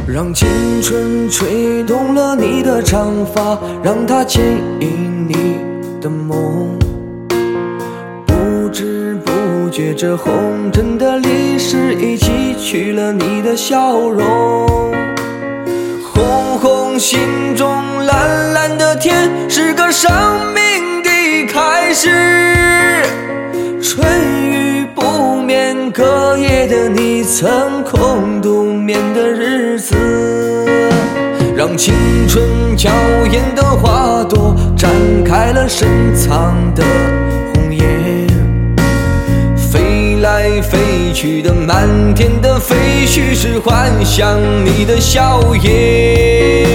让青春吹动了你的长发，让它牵引你的梦。不知不觉，这红尘的历史已记取了你的笑容。红红心中蓝蓝的天，是个生命的开始。春雨不眠，隔夜的你曾空独眠的日子，让青春娇艳的花朵展开了深藏的红叶。飞来飞去的满天的飞絮，是幻想你的笑靥。